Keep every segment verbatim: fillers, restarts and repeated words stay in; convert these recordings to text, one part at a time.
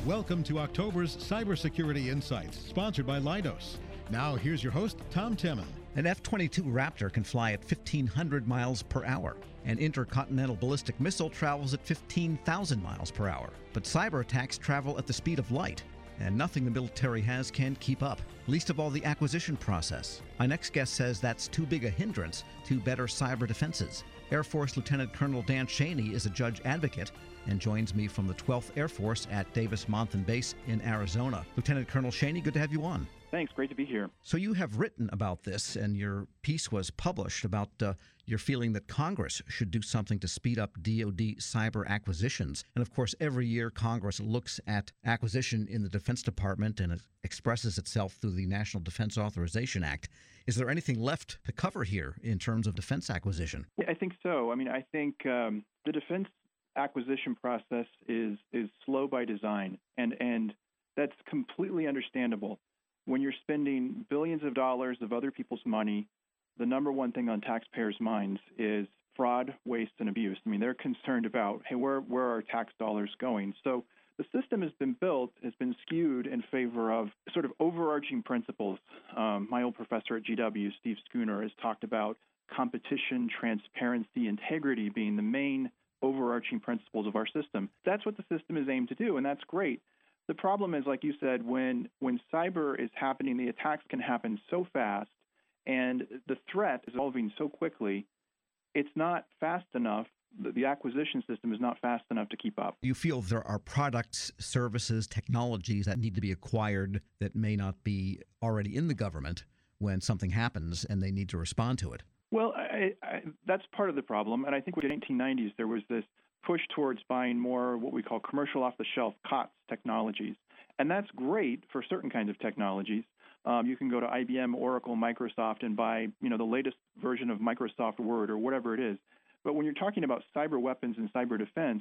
Welcome to October's Cybersecurity Insights, sponsored by Leidos. Now, here's your host, Tom Temin. An F twenty-two Raptor can fly at fifteen hundred miles per hour. An intercontinental ballistic missile travels at fifteen thousand miles per hour. But cyber attacks travel at the speed of light, and nothing the military has can keep up, least of all the acquisition process. My next guest says that's too big a hindrance to better cyber defenses. Air Force Lieutenant Colonel Dan Cheney is a judge advocate and joins me from the twelfth Air Force at Davis-Monthan Base in Arizona. Lieutenant Colonel Cheney, good to have you on. Thanks. Great to be here. So you have written about this, and your piece was published about uh, your feeling that Congress should do something to speed up D O D cyber acquisitions. And of course, every year Congress looks at acquisition in the Defense Department, and it expresses itself through the National Defense Authorization Act. Is there anything left to cover here in terms of defense acquisition? Yeah, I think so. I mean, I think um, the defense acquisition process is is slow by design, and and that's completely understandable. When you're spending billions of dollars of other people's money, the number one thing on taxpayers' minds is fraud, waste, and abuse. I mean, they're concerned about, hey, where where are our tax dollars going? So the system has been built, has been skewed in favor of sort of overarching principles. Um, my old professor at G W, Steve Schooner, has talked about competition, transparency, integrity being the main overarching principles of our system. That's what the system is aimed to do, and that's great. The problem is, like you said, when when cyber is happening, the attacks can happen so fast, and the threat is evolving so quickly, it's not fast enough. The, the acquisition system is not fast enough to keep up. You feel there are products, services, technologies that need to be acquired that may not be already in the government when something happens and they need to respond to it? Well, I, I, that's part of the problem, and I think in the eighteen nineties there was this push towards buying more what we call commercial off-the-shelf C O T S technologies. And that's great for certain kinds of technologies. Um, you can go to I B M, Oracle, Microsoft, and buy, you know, the latest version of Microsoft Word or whatever it is. But when you're talking about cyber weapons and cyber defense,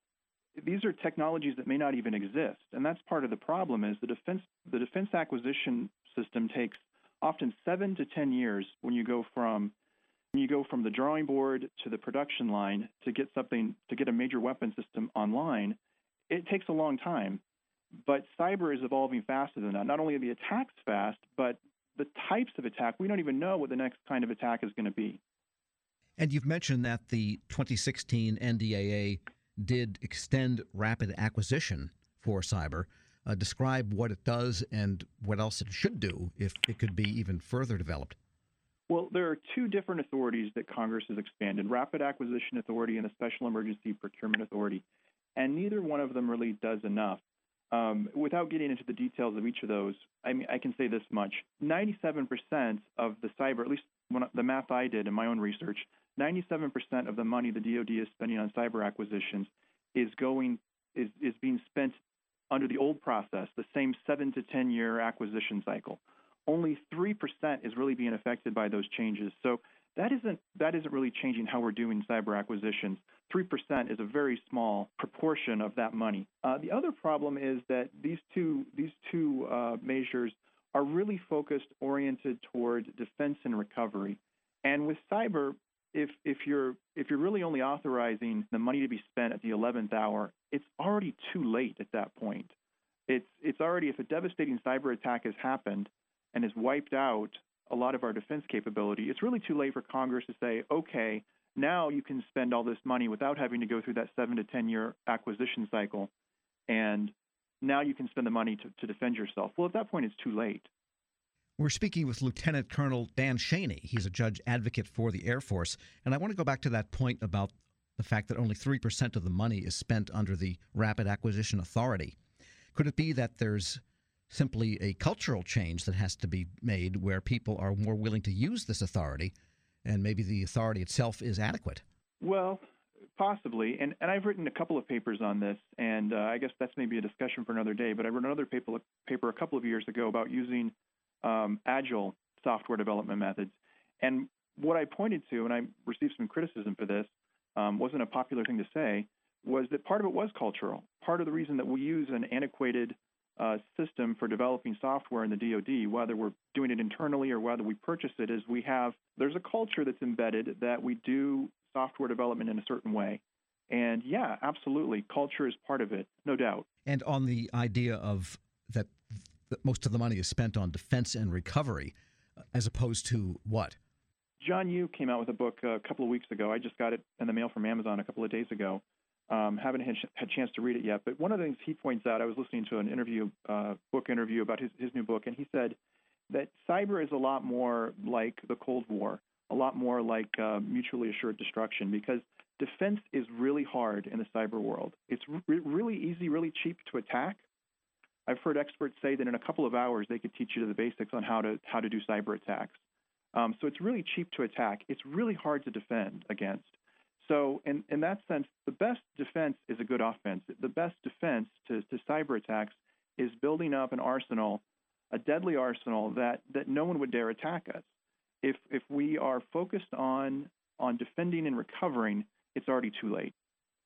these are technologies that may not even exist. And that's part of the problem is the defense, the defense acquisition system takes often seven to ten years when you go from When you go from the drawing board to the production line to get something, to get a major weapon system online. It takes a long time, but cyber is evolving faster than that. Not only are the attacks fast, but the types of attack, we don't even know what the next kind of attack is going to be. And you've mentioned that the twenty sixteen N D A A did extend rapid acquisition for cyber. Uh, describe what it does and what else it should do if it could be even further developed. Well, there are two different authorities that Congress has expanded, Rapid Acquisition Authority and the Special Emergency Procurement Authority, and neither one of them really does enough. Um, without getting into the details of each of those, I mean, I can say this much. ninety-seven percent of the cyber, at least when, the math I did in my own research, ninety-seven percent of the money the D O D is spending on cyber acquisitions is going is, is being spent under the old process, the same seven to ten year acquisition cycle. Only three percent is really being affected by those changes. So that isn't that isn't really changing how we're doing cyber acquisitions. three percent is a very small proportion of that money. Uh, the other problem is that these two these two uh, measures are really focused, oriented toward defense and recovery. And with cyber, if if you're if you're really only authorizing the money to be spent at the eleventh hour, it's already too late at that point. It's it's already, if a devastating cyber attack has happened and has wiped out a lot of our defense capability, it's really too late for Congress to say, okay, now you can spend all this money without having to go through that seven to ten year acquisition cycle, and now you can spend the money to, to defend yourself. Well, at that point, it's too late. We're speaking with Lieutenant Colonel Dan Cheney. He's a judge advocate for the Air Force. And I want to go back to that point about the fact that only three percent of the money is spent under the Rapid Acquisition Authority. Could it be that there's simply a cultural change that has to be made where people are more willing to use this authority, and maybe the authority itself is adequate? Well, possibly. And, and I've written a couple of papers on this, and uh, I guess that's maybe a discussion for another day, but I wrote another paper, paper a couple of years ago about using um, agile software development methods. And what I pointed to, and I received some criticism for this, um, wasn't a popular thing to say, was that part of it was cultural. Part of the reason that we use an antiquated uh, system for developing software in the D O D, whether we're doing it internally or whether we purchase it, is we have, there's a culture that's embedded that we do software development in a certain way. And yeah, absolutely, culture is part of it, no doubt. And on the idea of that, that most of the money is spent on defense and recovery, as opposed to what? John Yoo came out with a book a couple of weeks ago. I just got it in the mail from Amazon a couple of days ago. Um, haven't had, had a chance to read it yet. But one of the things he points out, I was listening to an interview, uh, book interview about his, his new book, and he said that cyber is a lot more like the Cold War, a lot more like uh, mutually assured destruction, because defense is really hard in the cyber world. It's re- really easy, really cheap to attack. I've heard experts say that in a couple of hours they could teach you the basics on how to how to do cyber attacks. Um, so it's really cheap to attack. It's really hard to defend against. So in, in that sense, the best defense is a good offense. The best defense to, to cyber attacks is building up an arsenal, a deadly arsenal that, that no one would dare attack us. If if we are focused on on defending and recovering, it's already too late.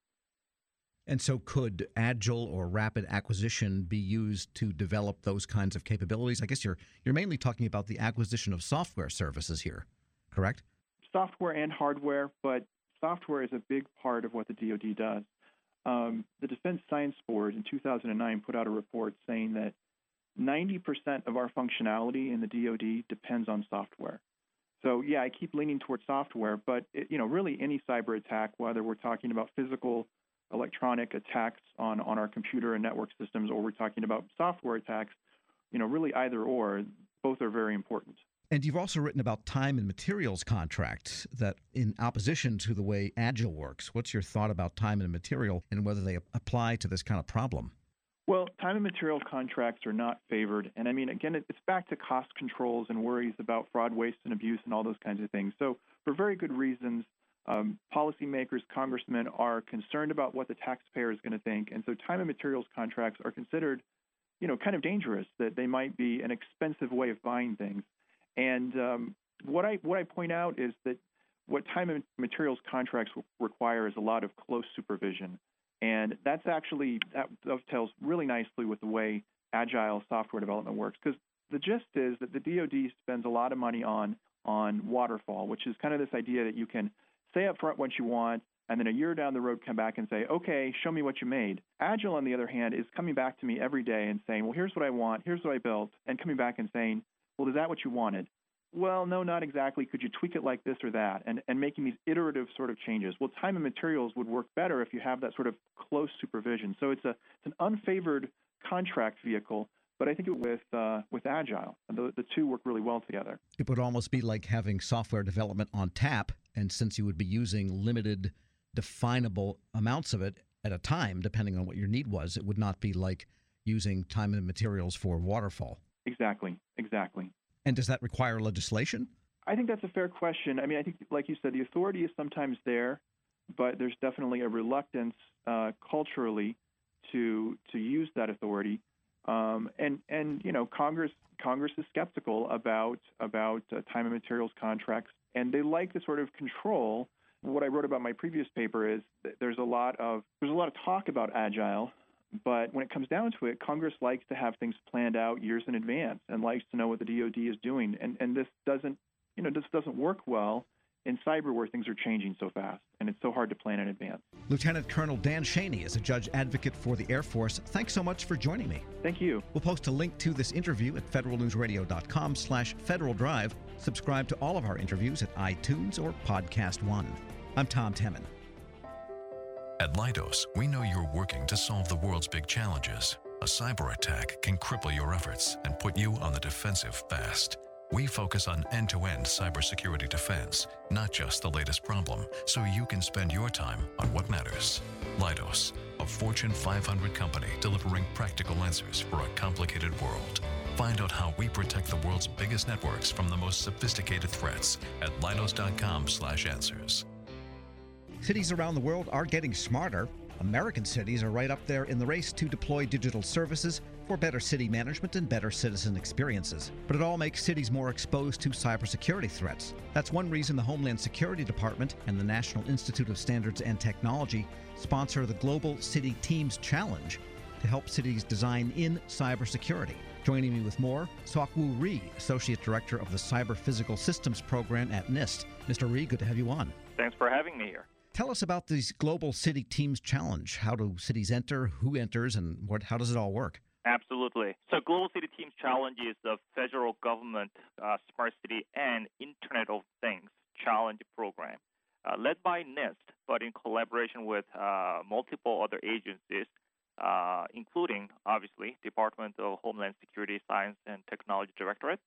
And so could agile or rapid acquisition be used to develop those kinds of capabilities? I guess you're you're mainly talking about the acquisition of software services here, correct? Software and hardware, but software is a big part of what the D O D does. Um, the Defense Science Board in two thousand nine put out a report saying that ninety percent of our functionality in the D O D depends on software. So, yeah, I keep leaning towards software, but, it, you know, really any cyber attack, whether we're talking about physical electronic attacks on, on our computer and network systems, or we're talking about software attacks, you know, really either or, both are very important. And you've also written about time and materials contracts that in opposition to the way Agile works. What's your thought about time and material and whether they apply to this kind of problem? Well, time and material contracts are not favored. And I mean, again, it's back to cost controls and worries about fraud, waste, and abuse and all those kinds of things. So for very good reasons, um, policymakers, congressmen are concerned about what the taxpayer is going to think. And so time and materials contracts are considered, you know, kind of dangerous, that they might be an expensive way of buying things. And um, what I what I point out is that what time and materials contracts require is a lot of close supervision. And that's actually, that dovetails really nicely with the way agile software development works, because the gist is that the D O D spends a lot of money on on waterfall, which is kind of this idea that you can say up front what you want, and then a year down the road come back and say, okay, show me what you made. Agile, on the other hand, is coming back to me every day and saying, well, here's what I want, here's what I built, and coming back and saying, well, is that what you wanted? Well, no, not exactly. Could you tweak it like this or that? And, and making these iterative sort of changes. Well, time and materials would work better if you have that sort of close supervision. So it's a it's an unfavored contract vehicle, but I think it, with uh, with Agile, the, the two work really well together. It would almost be like having software development on tap, and since you would be using limited, definable amounts of it at a time, depending on what your need was, it would not be like using time and materials for waterfall. Exactly, exactly. And does that require legislation? I think that's a fair question. I mean, I think, like you said, the authority is sometimes there, but there's definitely a reluctance uh, culturally to to use that authority. Um, and and you know, Congress Congress is skeptical about about uh, time and materials contracts, and they like to sort of control. What I wrote about in my previous paper is that there's a lot of there's a lot of talk about Agile. But when it comes down to it, Congress likes to have things planned out years in advance and likes to know what the D O D is doing. And and this doesn't, you know, this doesn't work well in cyber where things are changing so fast and it's so hard to plan in advance. Lieutenant Colonel Dan Cheney is a judge advocate for the Air Force. Thanks so much for joining me. Thank you. We'll post a link to this interview at federalnewsradio.com slash Federal Drive. Subscribe to all of our interviews at iTunes or Podcast One. I'm Tom Temin. At Leidos, we know you're working to solve the world's big challenges. A cyber attack can cripple your efforts and put you on the defensive fast. We focus on end-to-end cybersecurity defense, not just the latest problem, so you can spend your time on what matters. Leidos, a Fortune five hundred company delivering practical answers for a complicated world. Find out how we protect the world's biggest networks from the most sophisticated threats at leidos.com slash answers. Cities around the world are getting smarter. American cities are right up there in the race to deploy digital services for better city management and better citizen experiences. But it all makes cities more exposed to cybersecurity threats. That's one reason the Homeland Security Department and the National Institute of Standards and Technology sponsor the Global City Teams Challenge to help cities design in cybersecurity. Joining me with more, Seok-Woo Ri, Associate Director of the Cyber Physical Systems Program at NIST. Mister Ri, good to have you on. Thanks for having me here. Tell us about these Global City Teams Challenge. How do cities enter, who enters, and what? how does it all work? Absolutely. So Global City Teams Challenge is the federal government uh, Smart City and Internet of Things Challenge program uh, led by NIST, but in collaboration with uh, multiple other agencies, uh, including, obviously, Department of Homeland Security, Science and Technology Directorate.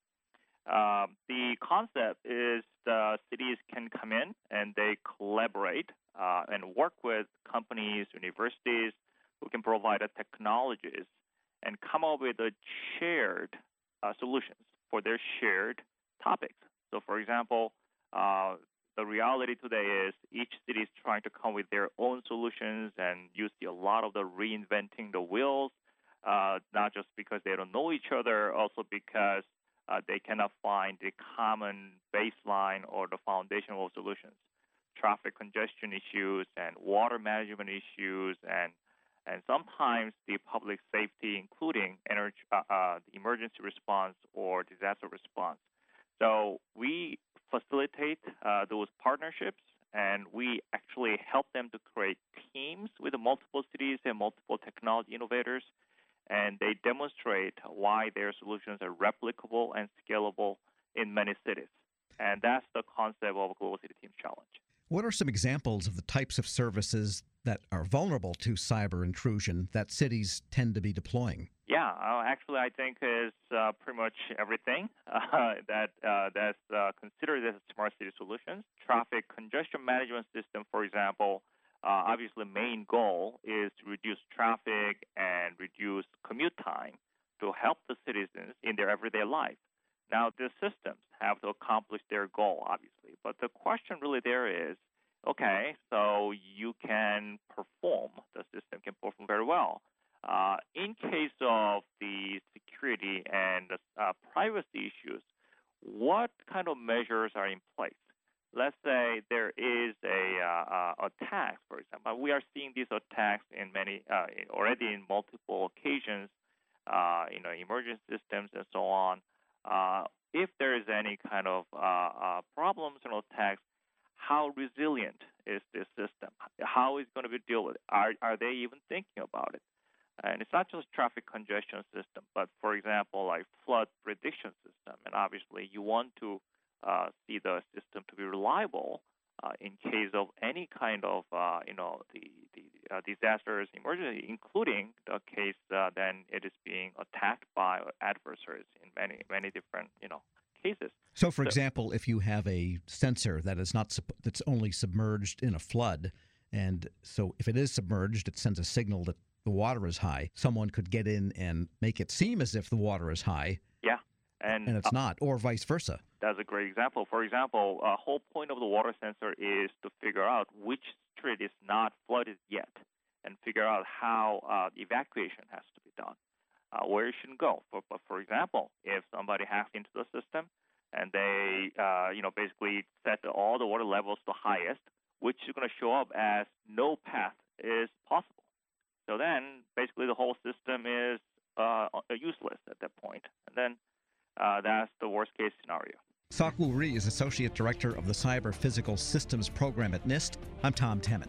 Um, the concept is the cities can come in and they collaborate uh, and work with companies, universities who can provide the technologies and come up with a shared uh, solutions for their shared topics. So, for example, uh, the reality today is each city is trying to come with their own solutions, and you see a lot of the reinventing the wheels, uh, not just because they don't know each other, also because uh, they cannot find a common baseline or the foundational solutions. Traffic congestion issues and water management issues and And sometimes the public safety, including energy, uh, uh, the emergency response or disaster response. So we facilitate uh, those partnerships, and we actually help them to create teams with multiple cities and multiple technology innovators, and they demonstrate why their solutions are replicable and scalable in many cities. And that's the concept of Global City Teams Challenge. What are some examples of the types of services that are vulnerable to cyber intrusion that cities tend to be deploying? Yeah, uh, actually, I think is uh, pretty much everything uh, that uh, that's uh, considered as smart city solutions. Traffic congestion management system, for example, uh, obviously, main goal is to reduce traffic and reduce commute time to help the citizens in their everyday life. Now, the systems have to accomplish their goal, obviously, but the question really there is, okay, so you can perform, the system can perform very well. Uh, in case of the security and uh, privacy issues, what kind of measures are in place? Let's say there is a uh, uh, attack, for example. We are seeing these attacks in many uh, already in multiple occasions, uh, you know, emergency systems and so on. Uh, if there is any kind of uh, uh, problems and attacks, how resilient is this system? How is it going to be dealt with? Are are they even thinking about it? And it's not just traffic congestion system, but for example, like flood prediction system. And obviously, you want to uh, see the system to be reliable uh, in case of any kind of uh, you know the the uh, disasters, emergency, including the case uh, then it is being attacked by adversaries in many many different you know cases. So, for so, example, if you have a sensor that is not that's only submerged in a flood, and so if it is submerged, it sends a signal that the water is high. Someone could get in and make it seem as if the water is high. Yeah, and and it's uh, not, or vice versa. That's a great example. For example, a whole point of the water sensor is to figure out which street is not flooded yet, and figure out how uh, evacuation has to be done, uh, where it should go. For, but for example, if somebody hacks into the system and they, uh, you know, basically set all the water levels to highest, which is going to show up as no path is possible. So then, basically, the whole system is uh, useless at that point. And then uh, that's the worst-case scenario. Sok-Woo Ri is Associate Director of the Cyber Physical Systems Program at NIST. I'm Tom Temin.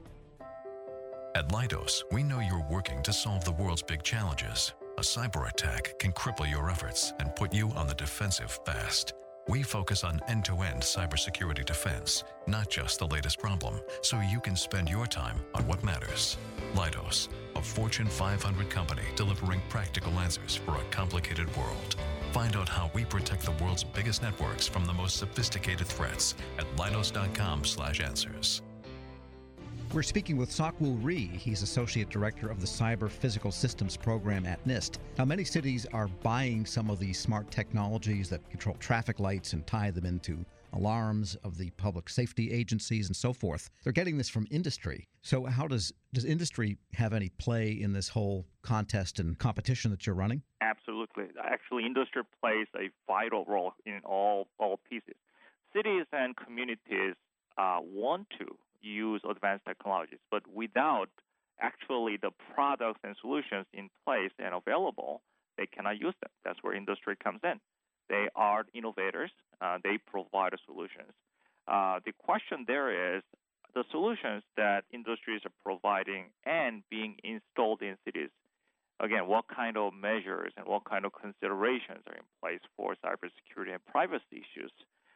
At Leidos, we know you're working to solve the world's big challenges. A cyber attack can cripple your efforts and put you on the defensive fast. We focus on end-to-end cybersecurity defense, not just the latest problem, so you can spend your time on what matters. Leidos, a Fortune five hundred company delivering practical answers for a complicated world. Find out how we protect the world's biggest networks from the most sophisticated threats at leidos dot com slash answers. We're speaking with Sok-Woo Ri. He's Associate Director of the Cyber Physical Systems Program at NIST. Now, many cities are buying some of these smart technologies that control traffic lights and tie them into alarms of the public safety agencies and so forth. They're getting this from industry. So how does does industry have any play in this whole contest and competition that you're running? Absolutely. Actually, industry plays a vital role in all, all pieces. Cities and communities uh, want to use advanced technologies, but without actually the products and solutions in place and available, they cannot use them. That's where industry comes in. They are innovators. Uh, they provide solutions. Uh, the question there is, the solutions that industries are providing and being installed in cities, again, what kind of measures and what kind of considerations are in place for cybersecurity and privacy issues.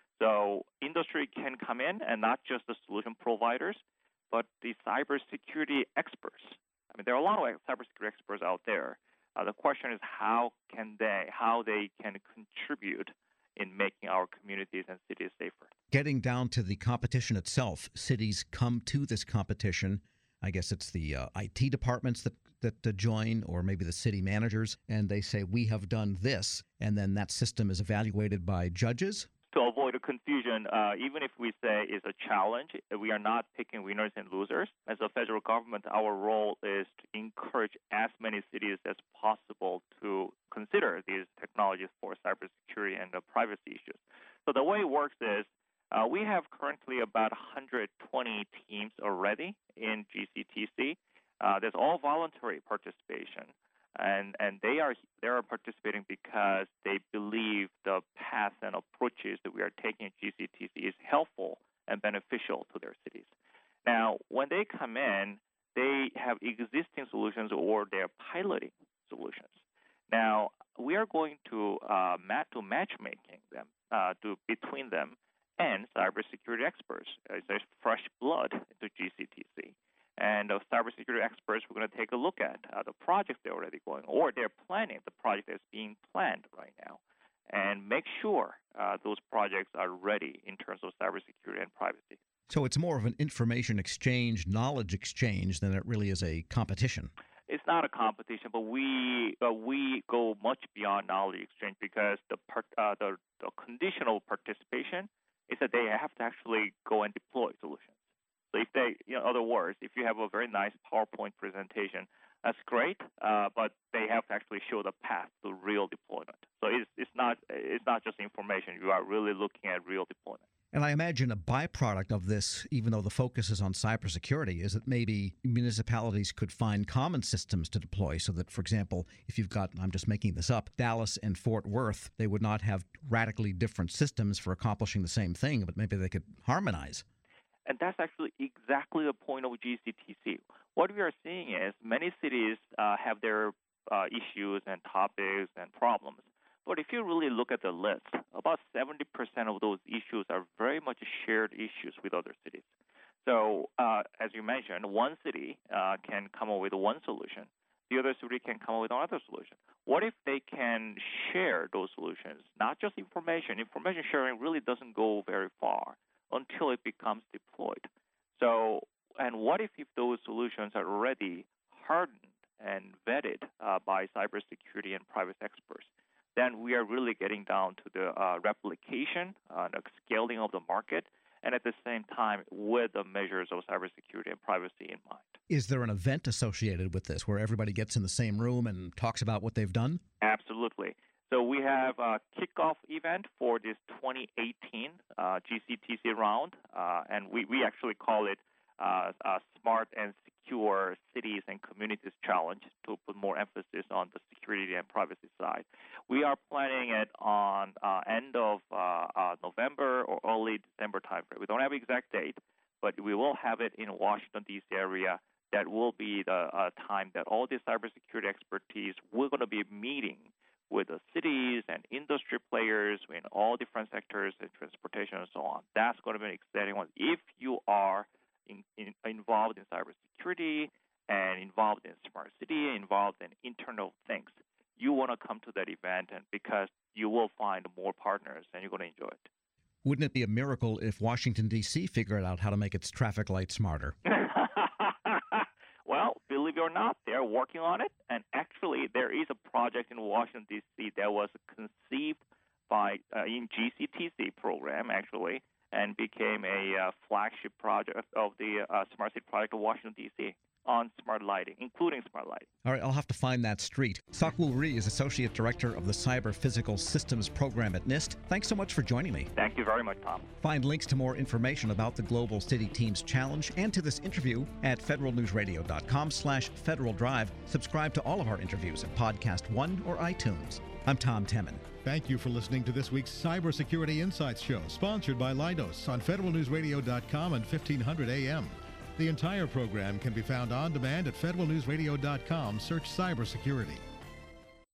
So industry can come in, and not just the solution providers, but the cybersecurity experts. I mean, there are a lot of cybersecurity experts out there. Uh, the question is how can they, how they can contribute in making our communities and cities safer. Getting down to the competition itself, cities come to this competition. I guess it's the uh, I T departments that, that uh, join, or maybe the city managers, and they say, we have done this, and then that system is evaluated by judges. To avoid a confusion, uh, even if we say it's a challenge, we are not picking winners and losers. As a federal government, our role is to encourage as many cities as possible to consider these technologies for cybersecurity and uh, privacy issues. So the way it works is uh, we have currently about one hundred twenty teams already in G C T C. Uh, there's all voluntary participation. And and they are they are participating because they believe the paths and approaches that we are taking at G C T C is helpful and beneficial to their cities. Now, when they come in, they have existing solutions or they're piloting solutions. Now, we are going to uh, mat to matchmaking them uh, to between them and cybersecurity experts. It's a fresh blood into G C T C. And the cybersecurity experts, we're going to take a look at uh, the projects they're already going, or they're planning the project that's being planned right now, and make sure uh, those projects are ready in terms of cybersecurity and privacy. So it's more of an information exchange, knowledge exchange, than it really is a competition. It's not a competition, but we uh, we go much beyond knowledge exchange because the, part, uh, the the conditional participation is that they have to actually go and deploy solutions. So if they, in other words, if you have a very nice PowerPoint presentation, that's great, uh, but they have to actually show the path to real deployment. So it's it's not it's not just information. You are really looking at real deployment. And I imagine a byproduct of this, even though the focus is on cybersecurity, is that maybe municipalities could find common systems to deploy so that, for example, if you've got, I'm just making this up, Dallas and Fort Worth, they would not have radically different systems for accomplishing the same thing, but maybe they could harmonize. And that's actually exactly the point of G C T C. What we are seeing is many cities uh, have their uh, issues and topics and problems. But if you really look at the list, about seventy percent of those issues are very much shared issues with other cities. So uh, as you mentioned, one city uh, can come up with one solution. The other city can come up with another solution. What if they can share those solutions, not just information? Information sharing really doesn't go very far until it becomes deployed. So, and what if, if those solutions are already hardened and vetted uh, by cybersecurity and privacy experts? Then we are really getting down to the uh, replication, uh, the scaling of the market, and at the same time with the measures of cybersecurity and privacy in mind. Is there an event associated with this where everybody gets in the same room and talks about what they've done? Absolutely. So we have a kickoff event for this twenty eighteen uh, G C T C round, uh, and we, we actually call it uh, uh, Smart and Secure Cities and Communities Challenge to put more emphasis on the security and privacy side. We are planning it on uh, end of uh, uh, November or early December timeframe. We don't have an exact date, but we will have it in Washington, D C area. That will be the uh, time that all the cybersecurity expertise, we're going to be meeting with the cities and industry players in all different sectors and transportation and so on. That's going to be an exciting one. If you are in, in, involved in cybersecurity and involved in smart city, involved in internal things, you want to come to that event, and because you will find more partners and you're going to enjoy it. Wouldn't it be a miracle if Washington, D C figured out how to make its traffic lights smarter? Well, believe it or not, they're working on it. And actually, there is a project in Washington, D C that was conceived by uh, in G C T C program, actually, and became a uh, flagship project of the uh, Smart City project of Washington, D C on smart lighting, including smart lighting. All right, I'll have to find that street. Sok-Woo Ri is Associate Director of the Cyber Physical Systems Program at NIST. Thanks so much for joining me. Thank you very much, Tom. Find links to more information about the Global City Teams Challenge and to this interview at federalnewsradio.com slash Federal Drive. Subscribe to all of our interviews at Podcast One or iTunes. I'm Tom Temin. Thank you for listening to this week's Cybersecurity Insights show, sponsored by Leidos on federal news radio dot com and fifteen hundred A M. The entire program can be found on demand at federal news radio dot com. Search cybersecurity.